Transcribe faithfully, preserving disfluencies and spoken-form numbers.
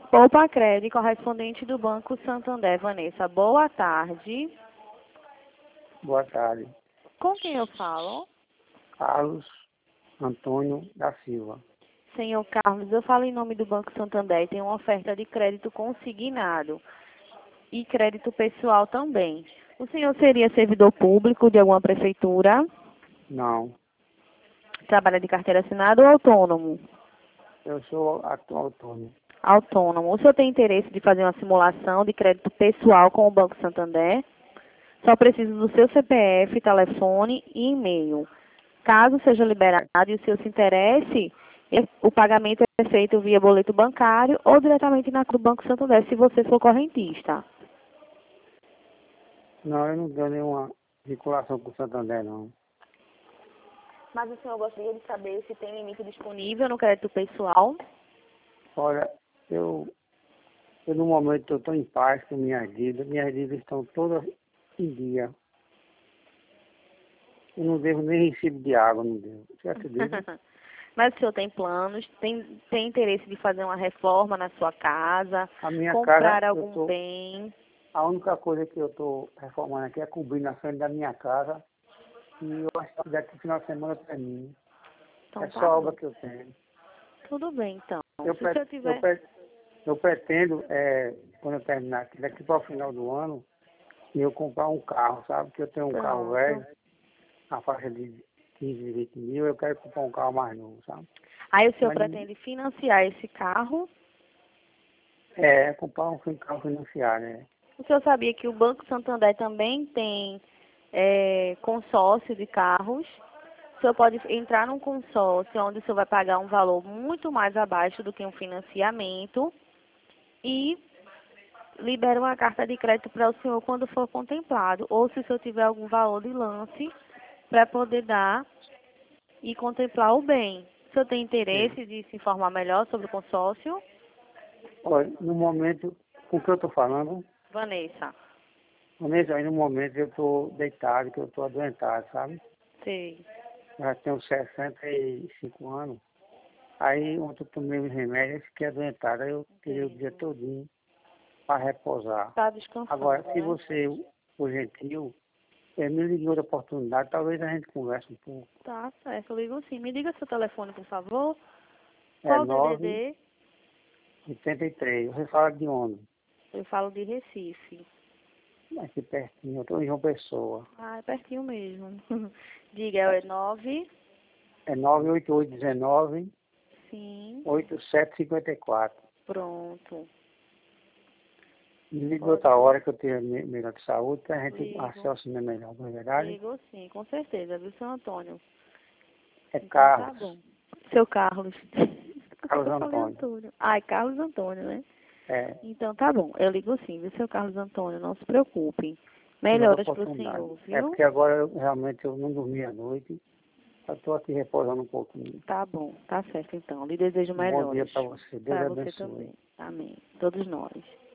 Poupa Crédito, correspondente do Banco Santander. Vanessa, boa tarde. Boa tarde. Com quem eu falo? Carlos Antônio da Silva. Senhor Carlos, eu falo em nome do Banco Santander. Tem uma oferta de crédito consignado e crédito pessoal também. O senhor seria servidor público de alguma prefeitura? Não, Trabalha de carteira assinada ou autônomo? eu sou atu- autônomo. Autônomo. O senhor tem interesse de fazer uma simulação de crédito pessoal com o Banco Santander? Só preciso do seu C P F, telefone e e-mail. Caso seja liberado e o senhor se interesse, o pagamento é feito via boleto bancário ou diretamente na conta do Banco Santander, se você for correntista. Não, eu não tenho nenhuma vinculação com o Santander, não. Mas o senhor gostaria de saber se tem limite disponível no crédito pessoal? Olha, eu, eu no momento estou em paz com minhas dívidas. Minhas dívidas estão todas em dia. Eu não devo nem recibo de água, não devo. Você acredita? Mas o senhor tem planos, tem, tem interesse de fazer uma reforma na sua casa, A minha comprar casa, eu algum tô, bem? a única coisa que eu estou reformando aqui é cobrir na frente da minha casa. E eu acho que daqui no final de semana eu termino. Então É tá só a bom. obra que eu tenho. Tudo bem, então. Eu, Se o pre- senhor eu, tiver... pre- eu pretendo, é, quando eu terminar aqui, daqui para o final do ano, eu comprar um carro, sabe? Que eu tenho um carro Pronto. velho, na faixa de quinze, vinte mil, eu quero comprar um carro mais novo, sabe? Aí o senhor Mas não- pretende financiar esse carro? é, comprar um carro financiado, né? O senhor sabia que o Banco Santander também tem é, consórcio de carros? O senhor pode entrar num consórcio onde o senhor vai pagar um valor muito mais abaixo do que um financiamento e libera uma carta de crédito para o senhor quando for contemplado. Ou se o senhor tiver algum valor de lance para poder dar e contemplar o bem. O senhor tem Sim. interesse de se informar melhor sobre o consórcio? Olha, no momento, com o que eu estou falando, Vanessa, Vanessa, aí no momento eu estou deitado, que eu estou adoentado, sabe? sei. Já tenho sessenta e cinco anos. Aí ontem eu tomei os remédios e fiquei adoentado. Aí eu tirei o dia todinho para repousar. Está descansando, Agora, se né? você, por gentil, é, me ligue em outra oportunidade, talvez a gente converse um pouco. Tá certo, eu ligo sim. Me diga seu telefone, por favor. É Qual o D D nove D? oitenta e três. Você fala de onde? Eu falo de Recife. Aqui pertinho, eu estou em João Pessoa. Ah, é pertinho mesmo. Diga, é nove. É nove oito oito um nove Sim, oito sete cinco quatro. pronto. Me ligue Pode outra ser. hora que eu tenha me- melhor de saúde, que a gente Ligo. raciocina melhor, não é verdade? Ligo sim, com certeza, viu, seu Antônio? É Então tá Carlos. bom. Seu Carlos. Por que que Carlos eu falei Antônio. Antônio? Ah, é Carlos Antônio, né? É, Então tá bom, eu ligo sim, viu, seu Carlos Antônio? Não se preocupe. em outra Melhoras pro oportunidade. senhor, É viu? porque agora eu, realmente eu não dormi à noite. Eu estou aqui repousando um pouquinho. Tá bom, tá certo então. Lhe desejo Um bom dia melhoras. para você. Deus Para você abençoe. também. Amém. Todos nós.